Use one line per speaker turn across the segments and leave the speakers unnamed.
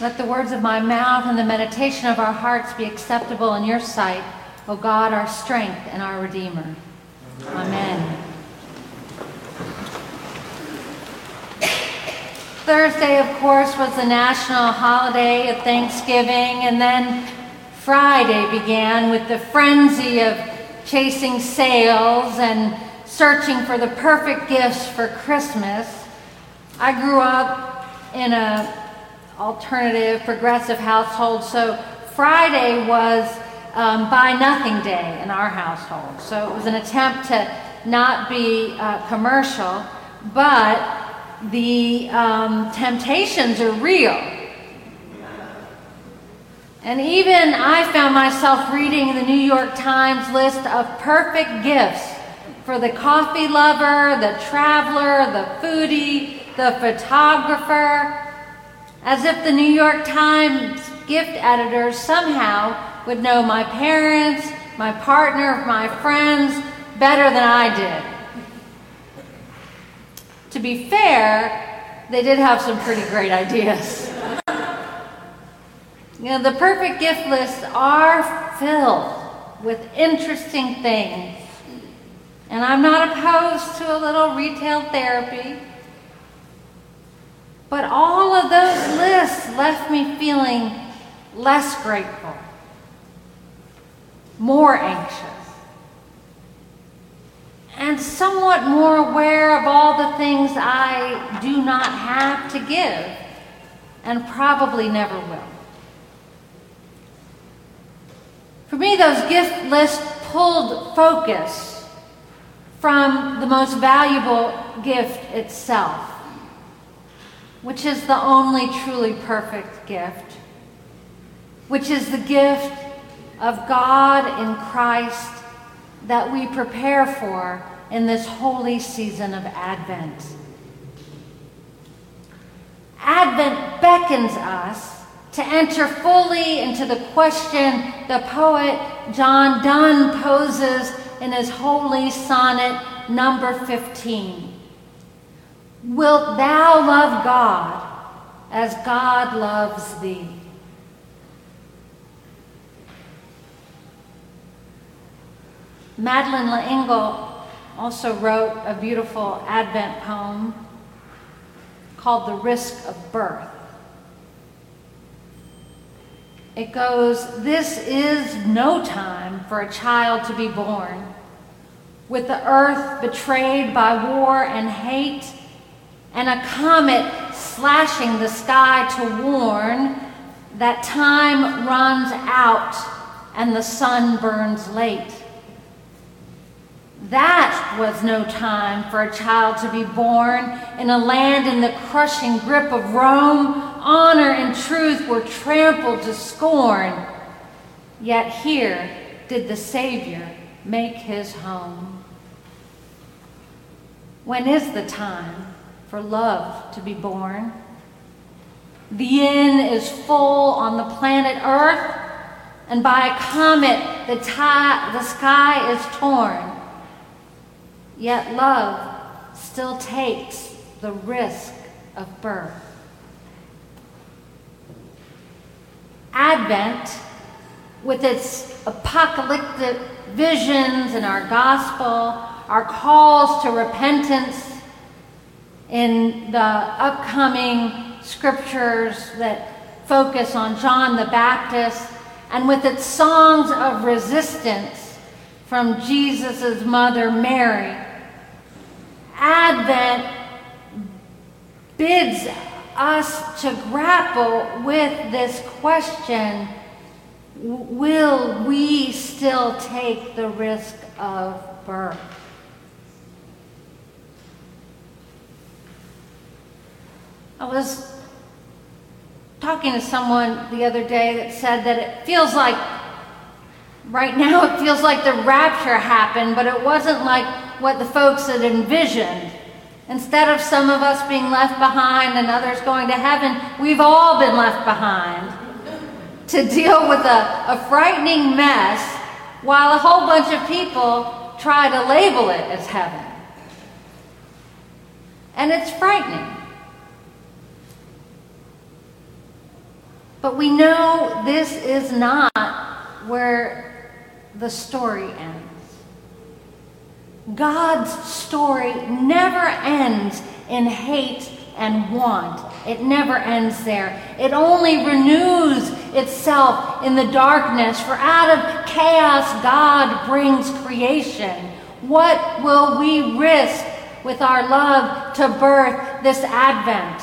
Let the words of my mouth and the meditation of our hearts be acceptable in your sight, O God, our strength and our Redeemer. Amen. Thursday, of course, was the national holiday of Thanksgiving, and then Friday began with the frenzy of chasing sales and searching for the perfect gifts for Christmas. I grew up in an alternative, progressive household, so Friday was Buy Nothing Day in our household. So it was an attempt to not be commercial, but the temptations are real. And even I found myself reading the New York Times list of perfect gifts for the coffee lover, the traveler, the foodie, the photographer, as if the New York Times gift editors somehow would know my parents, my partner, my friends better than I did. To be fair, they did have some pretty great ideas. You know, the perfect gift lists are filled with interesting things. And I'm not opposed to a little retail therapy. But all of those lists left me feeling less grateful, more anxious, and somewhat more aware of all the things I do not have to give and probably never will. For me, those gift lists pulled focus from the most valuable gift itself, which is the only truly perfect gift, which is the gift of God in Christ that we prepare for in this holy season of Advent. Advent beckons us to enter fully into the question the poet John Donne poses in his holy sonnet number 15. Wilt thou love God as God loves thee? Madeleine L'Engle also wrote a beautiful Advent poem called The Risk of Birth. It goes, "This is no time for a child to be born, with the earth betrayed by war and hate, and a comet slashing the sky to warn that time runs out and the sun burns late. That was no time for a child to be born in a land in the crushing grip of Rome. Honor and truth were trampled to scorn. Yet here did the Savior make his home." When is the time for love to be born? The inn is full on the planet Earth, and by a comet the sky is torn. Yet love still takes the risk of birth. Advent, with its apocalyptic visions in our gospel, our calls to repentance in the upcoming scriptures that focus on John the Baptist, and with its songs of resistance from Jesus' mother Mary, Advent bids us to grapple with this question: will we still take the risk of birth? I was talking to someone the other day that said that it feels like, right now it feels like the rapture happened, but it wasn't like what the folks had envisioned. Instead of some of us being left behind and others going to heaven, we've all been left behind to deal with a frightening mess while a whole bunch of people try to label it as heaven. And it's frightening. But we know this is not where the story ends. God's story never ends in hate and want. It never ends there. It only renews itself in the darkness, for out of chaos God brings creation. What will we risk with our love to birth this Advent?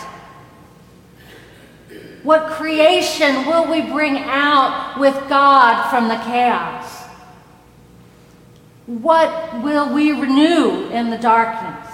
What creation will we bring out with God from the chaos? What will we renew in the darkness?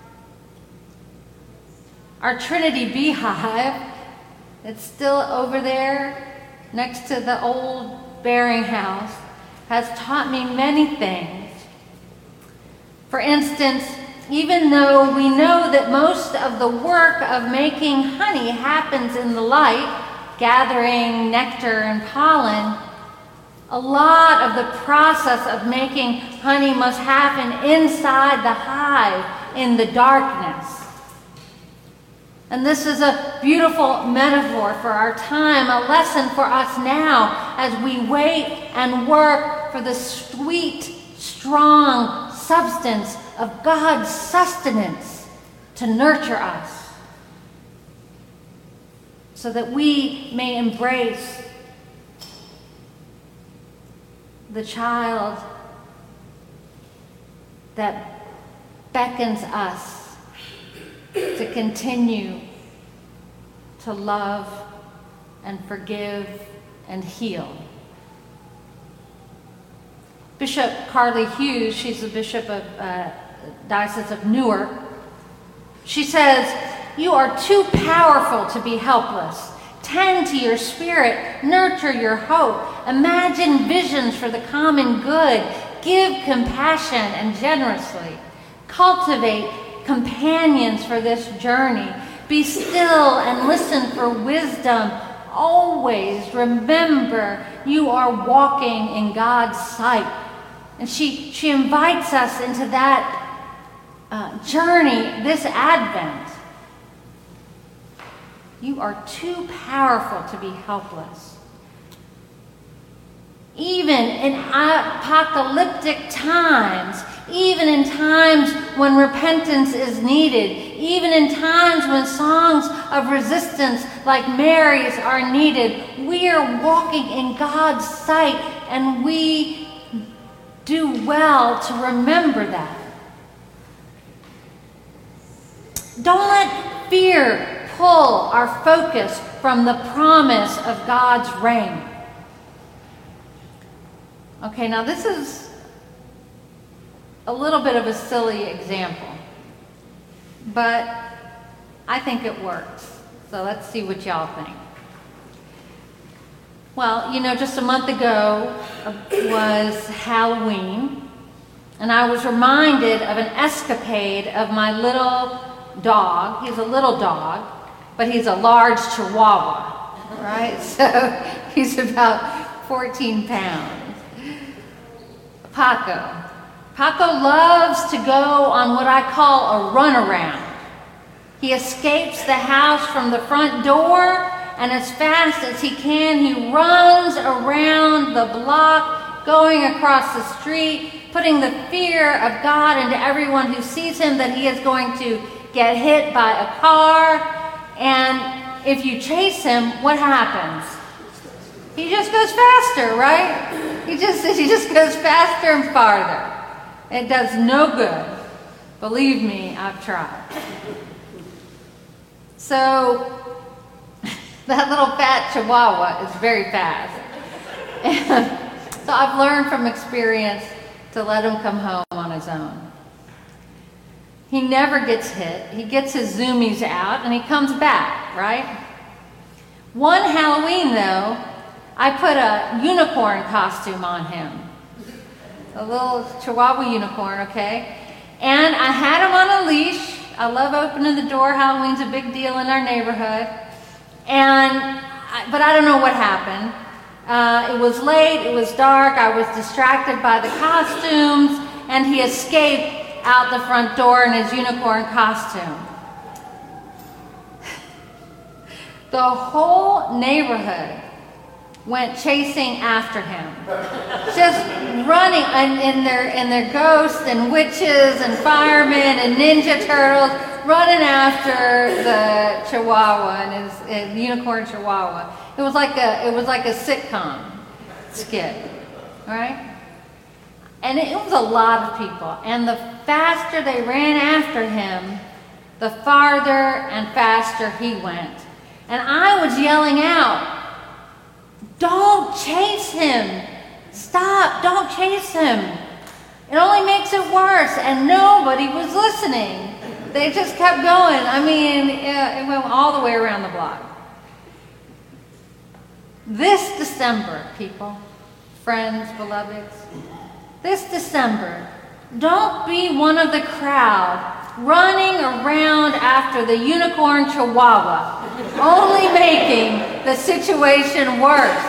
Our Trinity beehive, it's still over there next to the old burying house, has taught me many things. For instance, even though we know that most of the work of making honey happens in the light, gathering nectar and pollen, a lot of the process of making honey must happen inside the hive in the darkness. And this is a beautiful metaphor for our time, a lesson for us now as we wait and work for the sweet, strong substance of God's sustenance to nurture us, so that we may embrace the child that beckons us to continue to love and forgive and heal. Bishop Carly Hughes, she's the bishop of Diocese of Newark, she says, "You are too powerful to be helpless. Tend to your spirit, nurture your hope, imagine visions for the common good, give compassion and generously, cultivate companions for this journey, be still and listen for wisdom. Always remember you are walking in God's sight." And she invites us into that journey this Advent. You are too powerful to be helpless. Even in apocalyptic times, even in times when repentance is needed, even in times when songs of resistance like Mary's are needed, we are walking in God's sight, and we do well to remember that. Don't let fear pull our focus from the promise of God's reign. Okay, now this is a little bit of a silly example, but I think it works. So let's see what y'all think. Well, just a month ago was Halloween, and I was reminded of an escapade of my little dog. He's a little dog, but he's a large Chihuahua, right? So he's about 14 pounds. Paco. Paco loves to go on what I call a runaround. He escapes the house from the front door, and as fast as he can, he runs around the block, going across the street, putting the fear of God into everyone who sees him, that he is going to get hit by a car. And if you chase him, what happens? He just goes faster, right? He just goes faster and farther. It does no good. Believe me, I've tried. So that little fat Chihuahua is very fast. And so I've learned from experience to let him come home on his own. He never gets hit. He gets his zoomies out and he comes back, right? One Halloween, though, I put a unicorn costume on him. A little Chihuahua unicorn, okay? And I had him on a leash. I love opening the door. Halloween's a big deal in our neighborhood. But I don't know what happened. It was late, it was dark, I was distracted by the costumes, and he escaped out the front door in his unicorn costume. The whole neighborhood went chasing after him, just running in their ghosts and witches and firemen and ninja turtles, running after the Chihuahua and his unicorn Chihuahua. It was like a sitcom skit, all right? And it was a lot of people. And the faster they ran after him, the farther and faster he went. And I was yelling out, "Don't chase him! Stop! Don't chase him! It only makes it worse." And nobody was listening. They just kept going. I mean, it went all the way around the block. This December, people, friends, beloveds, this December, don't be one of the crowd running around after the unicorn Chihuahua, only making the situation worse.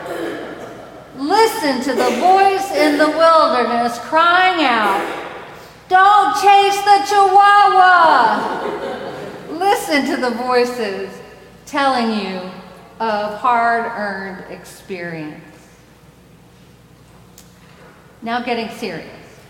Listen to the voice in the wilderness crying out, "Don't chase the Chihuahua!" Listen to the voices telling you of hard-earned experience. Now getting serious.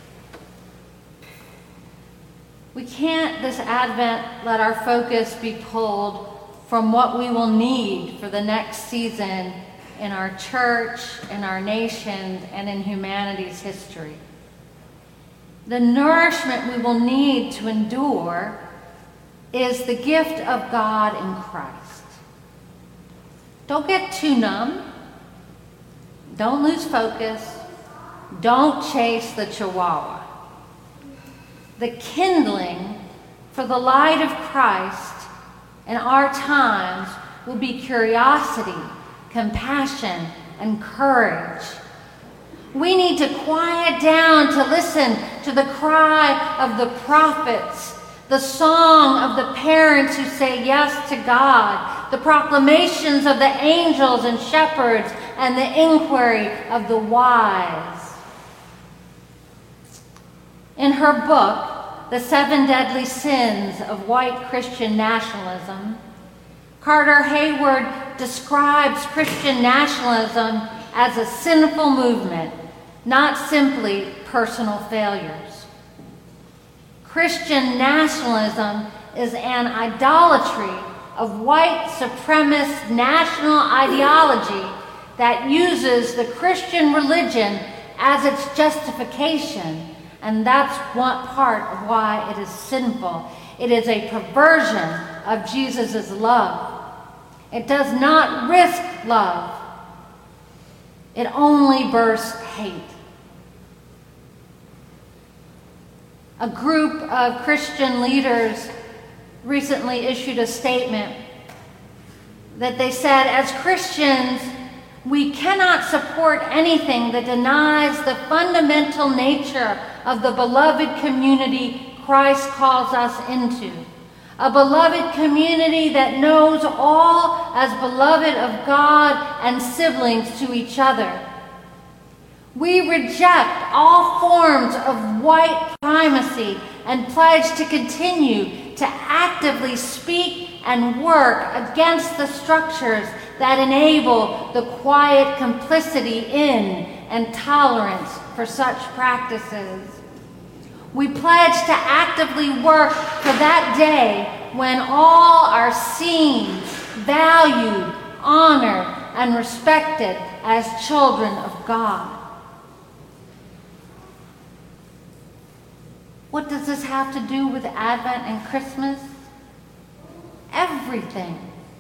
We can't this Advent let our focus be pulled from what we will need for the next season in our church, in our nation, and in humanity's history. The nourishment we will need to endure is the gift of God in Christ. Don't get too numb. Don't lose focus. Don't chase the Chihuahua. The kindling for the light of Christ in our times will be curiosity, compassion, and courage. We need to quiet down to listen to the cry of the prophets, the song of the parents who say yes to God, the proclamations of the angels and shepherds, and the inquiry of the wise. In her book, The 7 Deadly Sins of White Christian Nationalism, Carter Hayward describes Christian nationalism as a sinful movement, not simply personal failures. Christian nationalism is an idolatry of white supremacist national ideology that uses the Christian religion as its justification. And that's one part of why it is sinful. It is a perversion of Jesus' love. It does not risk love. It only bursts hate. A group of Christian leaders recently issued a statement that they said, as Christians, we cannot support anything that denies the fundamental nature of the beloved community Christ calls us into. A beloved community that knows all as beloved of God and siblings to each other. We reject all forms of white primacy and pledge to continue to actively speak and work against the structures that enable the quiet complicity in and tolerance for such practices. We pledge to actively work for that day when all are seen, valued, honored, and respected as children of God. What does this have to do with Advent and Christmas? Everything.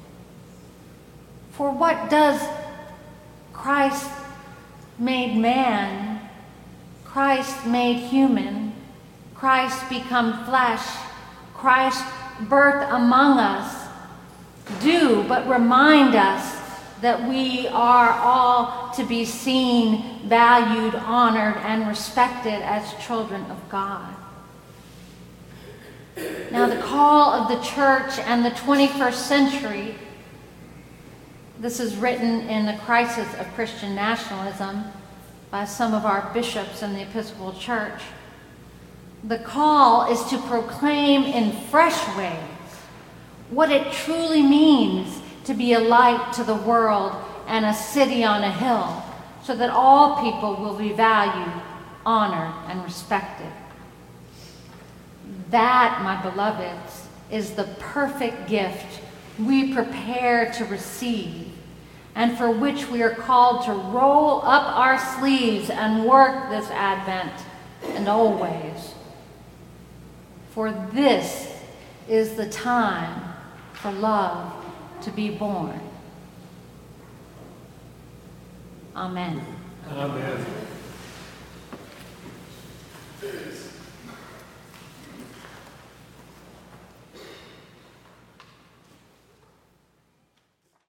For what does Christ made man, Christ made human, Christ become flesh, Christ birth among us do but remind us that we are all to be seen, valued, honored, and respected as children of God. Now, the call of the church and the 21st century, this is written in The Crisis of Christian Nationalism by some of our bishops in the Episcopal Church. The call is to proclaim in fresh ways what it truly means to be a light to the world and a city on a hill, so that all people will be valued, honored, and respected. That, my beloveds, is the perfect gift we prepare to receive, and for which we are called to roll up our sleeves and work this Advent and always. For this is the time for love to be born. Amen.
Amen.